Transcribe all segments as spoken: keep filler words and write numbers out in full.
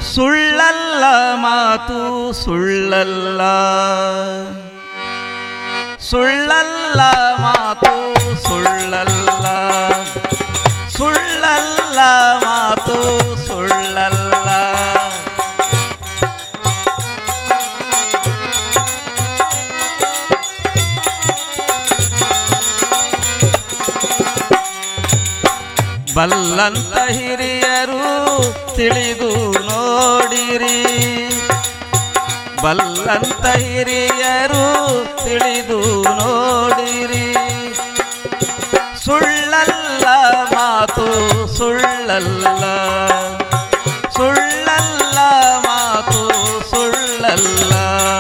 ಸುಳ್ಳಲ್ಲ ಮಾತು ಸುಳ್ಳಲ್ಲ, ಸುಳ್ಳಲ್ಲ ಮಾತು ಸುಳ್ಳಲ್ಲ, ಸುಳ್ಳಲ್ಲ ಮಾತು ಸುಳ್ಳಲ್ಲ. ಬಲ್ಲಂತ ಹಿರಿಯರು ತಿಳಿದು ನೋಡಿರಿ, ಬಲ್ಲಂತ ಹಿರಿಯರು ತಿಳಿದು ನೋಡಿರಿ. ಸುಳ್ಳಲ್ಲ ಮಾತು ಸುಳ್ಳಲ್ಲ, ಸುಳ್ಳಲ್ಲ ಮಾತು ಸುಳ್ಳಲ್ಲ.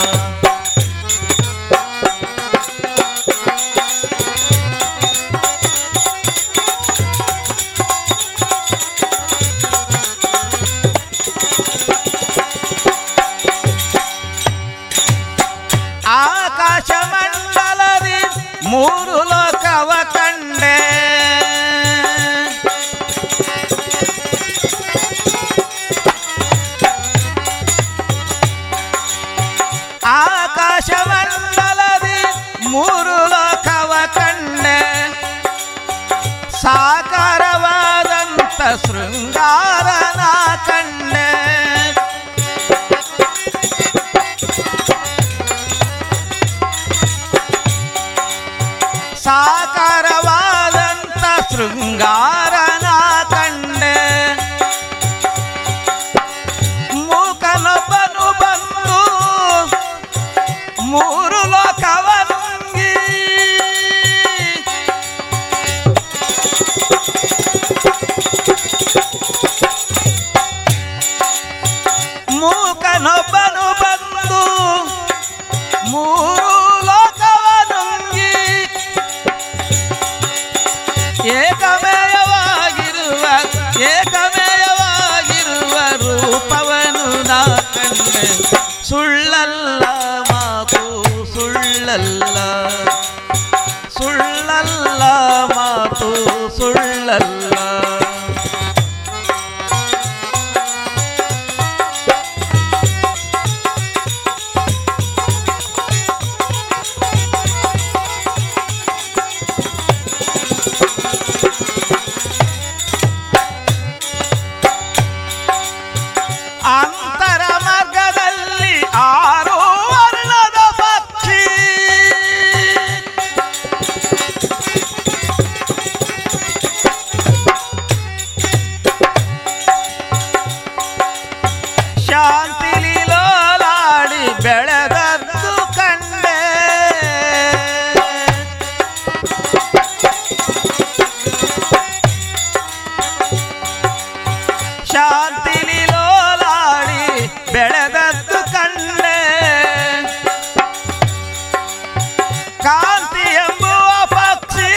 ಆಕಾಶ ಮಂಡಲದಿ ಮೂರು ಲೋಕವ ಕಂಡೆ, ಆಕಾಶ ಮಂಡಲದಿ ಮೂರು ಲೋಕವ ಕಂಡೆ. ಸಾಕಾರವಾದಂತ ಶೃಂಗಾರನ ಕಂಡೆ, ಸಾಕಾರವಾದಂತ ಶೃಂಗಾರನ ಕಂಡೆ. ಮೂಕನೊಬ್ಬನು ಬಂದು ಮೂರು ಲೋಕವ ನುಂಗಿ, ಮೂಕನೊಬ್ಬನು ಬಂದು ಮೂರು ಲೋಕವ ನುಂಗಿ. ಏಕಮೇಯವಾಗಿರುವ ಏಕಮೇಯವಾಗಿರುವ ರೂಪವನು ನಾ ಕಂಡೆ. ಸುಳ್ಳಲ್ಲ ಮಾತು ಸುಳ್ಳಲ್ಲ, ಸುಳ್ಳಲ್ಲ ಮಾತು ಸುಳ್ಳಲ್ಲ. ಅಂತರ ಮಾರ್ಗದಲ್ಲಿ ಆರು ವರ್ಣದ ಪಕ್ಷಿ, ಶಾಂತಿಲಿ ಲೋಲಾಡಿ ಬೆಳೆದದ್ದು ಕಂಡೆ. ಶಾಂತಿಲಿ ಬೆಳೆದದ್ದು ಕಂಡೆ. ಕಾಂತಿ ಎಂಬುವ ಪಕ್ಷಿ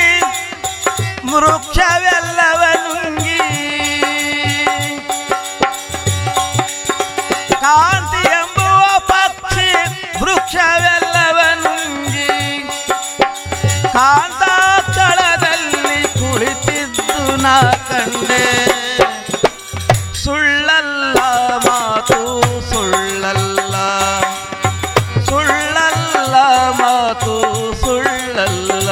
ವೃಕ್ಷವೆಲ್ಲವ ನುಂಗಿ, ಕಾಂತಿ ಎಂಬುವ ಪಕ್ಷಿ ವೃಕ್ಷವೆಲ್ಲವ ನುಂಗಿ. ಕಾಂತಾಚಳದಲ್ಲಿ ಕುಳಿತಿದ್ದು ನಾ ಕಂಡೆ. ಸುಳ್ಳಲ್ಲ ಮಾತು ಸುಳ್ಳಲ್ಲ, ಸುಳ್ಳಲ್ಲ ಮಾತು ಸುಳ್ಳಲ್ಲ.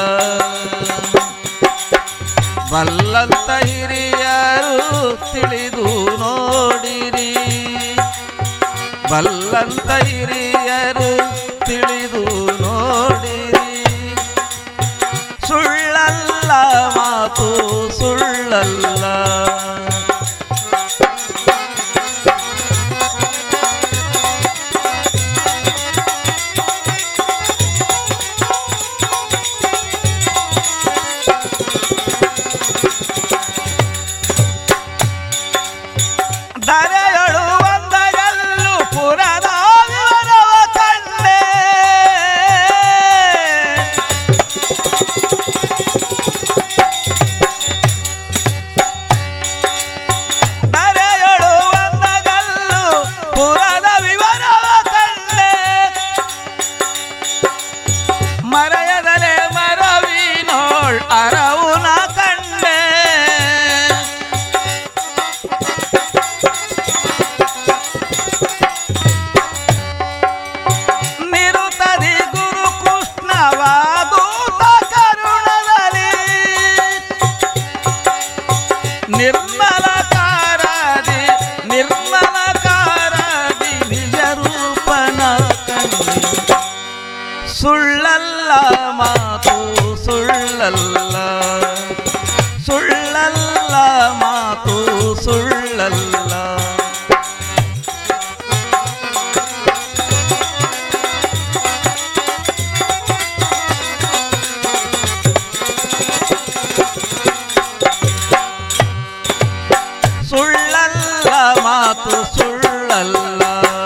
ಬಲ್ಲಂತ ಹಿರಿಯರು ತಿಳಿದು ನೋಡಿರಿ, ಬಲ್ಲಂತ ಹಿರಿಯರು ತಿಳಿದು ನೋಡಿರಿ. ಸುಳ್ಳಲ್ಲ ಮಾತು ಸುಳ್ಳಲ್ಲ. ದರೆಯಳು ಒಂದಗಲ್ಲು ಪುರದ ವಿವರವ ಕಂಡೆ, ನಿರ್ಮಲಕಾರಾದಿ ನಿರ್ಮಲಕಾರಾದಿ ನಿಜ ರೂಪನ ಕಣ್ಣಿ ಸುಳ್ಳಲ್ಲ ಮಾತು ಸುಳ್ಳಲ್ಲ ಸುಳ್ಳಲ್ಲ ಮಾತು ಸುಳ್ಳಲ್ಲ ಸುಳ್ಳಲ್ಲ ಮಾತು ಸುಳ್ಳಲ್ಲ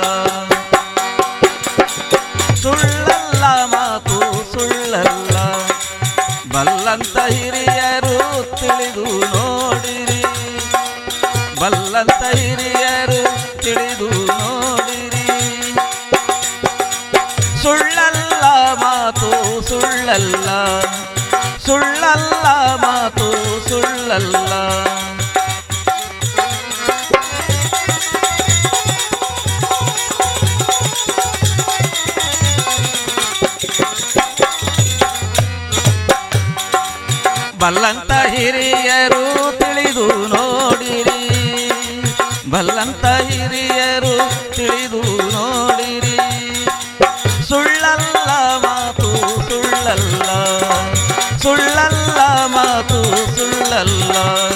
ಸುಳ್ಳಲ್ಲ ಮಾತು ಸುಳ್ಳಲ್ಲ ಬಲ್ಲಂತ ಹಿರಿಯರು ತಿಳಿದು ನೋಡಿರಿ ಬಲ್ಲಂತ ಹಿರಿಯರು ತಿಳಿದು ನೋಡಿರಿ ಸುಳ್ಳಲ್ಲ ಮಾತು ಸುಳ್ಳಲ್ಲ ಸುಳ್ಳಲ್ಲ ಮಾತು ಸುಳ್ಳಲ್ಲ ಬಲ್ಲಂತ ಹಿರಿಯರು ತಿಳಿದು ನೋಡಿರಿ ಬಲ್ಲಂತ ಹಿರಿಯರು ತಿಳಿದು ನೋಡಿರಿ ಸುಳ್ಳಲ್ಲ ಮಾತು ಸುಳ್ಳಲ್ಲ ಸುಳ್ಳಲ್ಲ ಮಾತು ಸುಳ್ಳಲ್ಲ